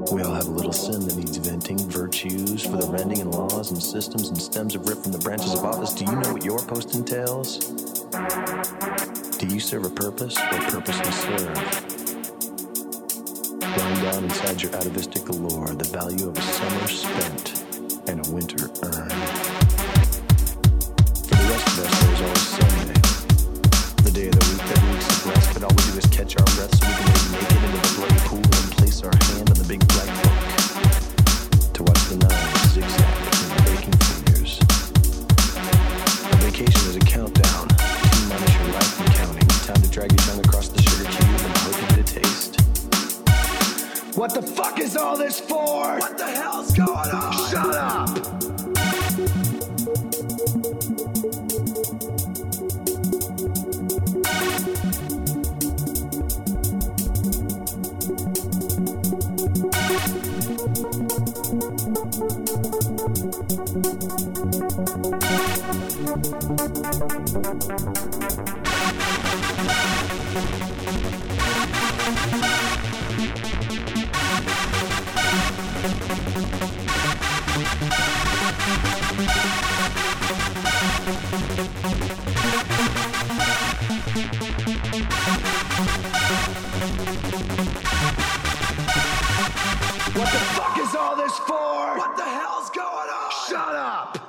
We all have a little sin that needs venting, virtues for the rending and laws and systems and stems of ripped from the branches of office. Do you know what your post entails? Do you serve a purpose or purposely serve? Lying down inside your atavistic allure, the value of a summer spent and a winter earned. For the rest of us, there's always Sunday, the day of the week that weeks of rest, but all we do is catch our breath so we can lay naked into the bloody pool and place our hand on the big black book to watch the knives zigzag between the baking fingers. A vacation is a countdown. T-minus your life and counting. Time to drag your tongue across the sugar cube and hope you get a taste. What the fuck is all this for? What the hell's going on? Shut up! What the fuck is all this for? What the hell's going on? Shut up!